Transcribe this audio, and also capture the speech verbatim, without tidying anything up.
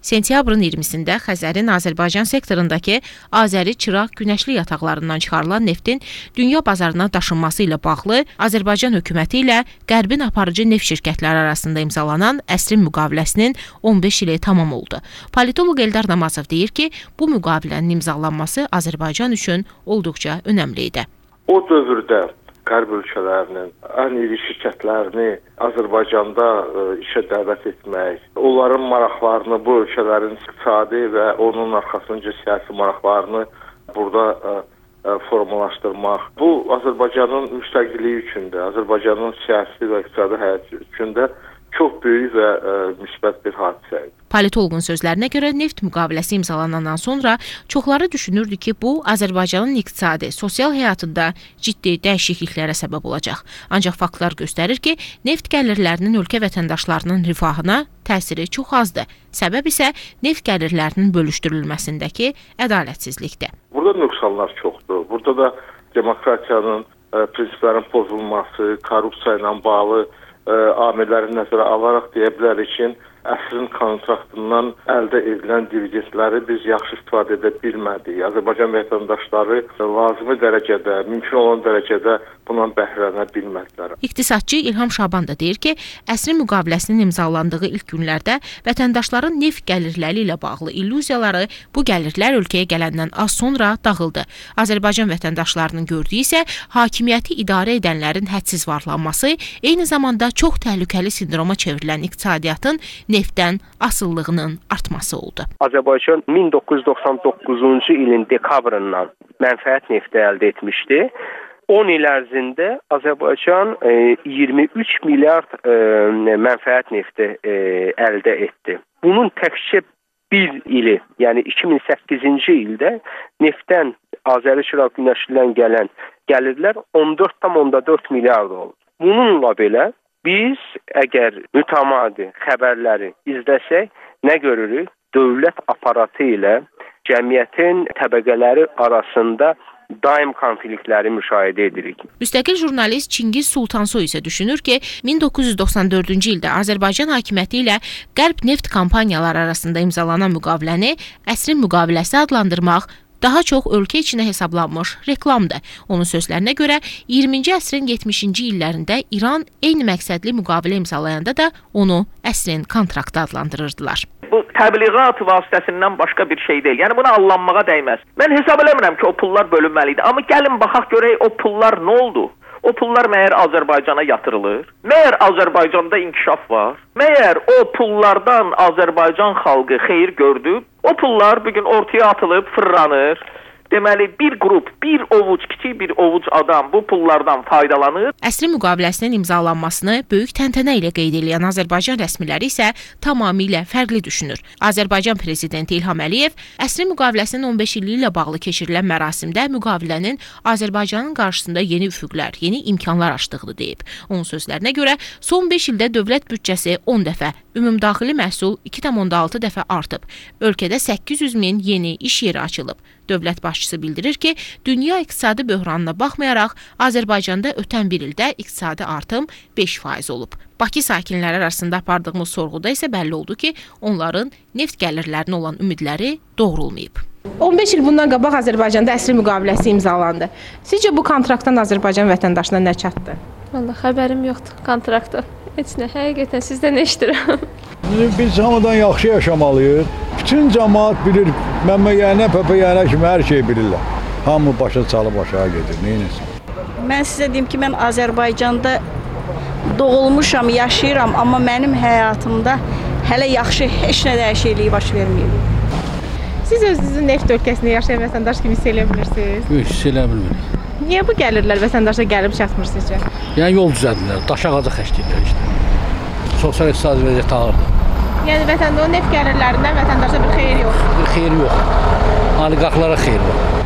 Sentyabrın iyirmisində Xəzərin Azərbaycan sektorundakı Azəri Çıraq günəşli yataqlarından çıxarılan neftin dünya bazarına daşınması ilə bağlı Azərbaycan hökuməti ilə Qərbin aparıcı neft şirkətləri arasında imzalanan əsrin müqaviləsinin on beş ili tamam oldu. Politoloq Eldar Namazov deyir ki, bu müqavilənin imzalanması Azərbaycan üçün olduqca önəmli idi. O dövrdə Qərb ölkələrinin ən iri şirkətlərini Azərbaycanda ə, işə dəvət etmək, onların maraqlarını, bu ölkələrin iqtisadi və onun arxasınca siyasi maraqlarını burada ə, ə, formalaşdırmaq. Bu, Azərbaycanın müstəqilliyi üçün də, Azərbaycanın siyasi və iqtisadi həyatı üçün də çox böyük və ə, müsbət bir hadisə idi. Politoloqun sözlərinə görə neft müqaviləsi imzalanandan sonra çoxları düşünürdü ki, bu Azərbaycanın iqtisadi, sosial həyatında ciddi dəyişikliklərə səbəb olacaq. Ancaq faktlar göstərir ki, neft gəlirlərinin ölkə vətəndaşlarının rifahına təsiri çox azdır. Səbəb isə neft gəlirlərinin bölüşdürülməsindəki ədalətsizlikdir. Burada nöqsanlar çoxdur. Burada da demokratiyanın, ə, prinsiplərin pozulması, korrupsiya ilə bağlı ə, amilləri nəzərə alaraq deyə bilərik ki, əsrin kontraktından əldə edilən dividendləri biz yaxşı istifadə edə bilmədik. Azərbaycan vətəndaşları lazımi dərəcədə, mümkün olan dərəcədə bundan bəhrələnə bilmədilər. İqtisadçı İlham Şaban da deyir ki, əsrin müqaviləsinin imzalandığı ilk günlərdə vətəndaşların neft gəlirləri ilə bağlı illüziyaları bu gəlirlər ölkəyə gələndən az sonra dağıldı. Azərbaycan vətəndaşlarının gördüyü isə hakimiyyəti idarə edənlərin hədsiz varlanması, eyni zamanda çox təhlükəli sindroma çevrilən iqtisadiyyatın neftdən asıllığının artması oldu. Azərbaycan min doqquz yüz doxsan doqquzuncu ilin dekabrından mənfəət nefti əldə etmişdi. on il ərzində Azərbaycan e, iyirmi üç milyard e, mənfəət nefti e, əldə etdi. Bunun təkcə bir ili, yəni iki min səkkizinci ildə neftdən Azəri Çıraq günəşlidən gələn gəlirlər on dörd tam dörd milyard oldu. Bununla belə biz əgər mütəmadi xəbərləri izləsək, nə görürük? Dövlət aparatı ilə cəmiyyətin təbəqələri arasında daim konfliktləri müşahidə edirik. Müstəqil jurnalist Çingiz Sultansoy isə düşünür ki, min doqquz yüz doxsan dördüncü ildə Azərbaycan hakimiyyəti ilə Qərb neft kompaniyaları arasında imzalanan müqaviləni əsrin müqaviləsi adlandırmaq daha çox ölkə içinə hesablanmış reklamdır. Onun sözlərinə görə iyirminci əsrin yetmişinci illərində İran eyni məqsədli müqavilə imzalayanda da onu əsrin kontraktı adlandırırdılar. Bu təbliğat vasitəsindən başqa bir şey deyil. Yəni buna allanmağa dəyməz. Mən hesab eləmirəm ki, o pullar bölünməli idi. Amma gəlin baxaq görək o pullar nə oldu? O pullar məyər Azərbaycana yatırılır? Məyər Azərbaycanda inkişaf var? Məyər o pullardan Azərbaycan xalqı xeyir gördü? O pullar bugün ortaya atılıb fırlanır. Deməli, bir qrup, bir ovuc, kiçik bir ovuc adam bu pullardan faydalanır. Əsrin müqaviləsinin imzalanmasını böyük təntənə ilə qeyd edən Azərbaycan rəsmiləri isə tamamilə fərqli düşünür. Azərbaycan prezidenti İlham Əliyev əsrin müqaviləsinin on beş illiyi ilə bağlı keçirilən mərasimdə müqavilənin Azərbaycanın qarşısında yeni üfüqlər, yeni imkanlar açdığını deyib. Onun sözlərinə görə son beş ildə dövlət büdcəsi on dəfə, ümumdaxili məhsul iki tam altı dəfə artıb. Ölkədə səkkiz yüz min yeni iş yeri açılıb. Dövlət başçısı bildirir ki, dünya iqtisadi böhranına baxmayaraq, Azərbaycanda ötən bir ildə iqtisadi artım beş faiz olub. Bakı sakinləri arasında apardığımız sorğuda isə bəlli oldu ki, onların neft gəlirlərinə olan ümidləri doğrulmayıb. on beş il bundan qabaq Azərbaycanda əsrin müqaviləsi imzalandı. Sizcə bu kontraktdan Azərbaycan vətəndaşına nə çatdı? Vallahi xəbərim yoxdur kontraktdan. Heç nə, həqiqətən sizdən eşidirəm. Biz hamıdan yaxşı yaşamalıyıq. Bütün cəmaət bilir, məmməyənə, pəpəyənə kimi hər şey bilirlər. Hamı başa çalıb aşağı gedir, neynəsin? Mən sizə deyim ki, mən Azərbaycanda doğulmuşam, yaşayıram, amma mənim həyatımda hələ yaxşı heç nə dəyişikliyi baş verməyib. Siz özünüzü neft ölkəsində yaşayan vətəndaş kimi hiss eləyə bilirsiniz? Yox, hiss eləyə bilmirik. Niyə bu gəlirlər vətəndaşa gəlib çatmır sizcə? Yəni yol düzəldirlər, daş ağaca xəşləyirlər işte. Sosial iqtisadi vəziyyət ağırdır. Yəni vətəndaş o neft gəlirlərindən vətəndaşa bir xeyir yoxdur. Bir xeyir yox. Oliqarxlara xeyir var.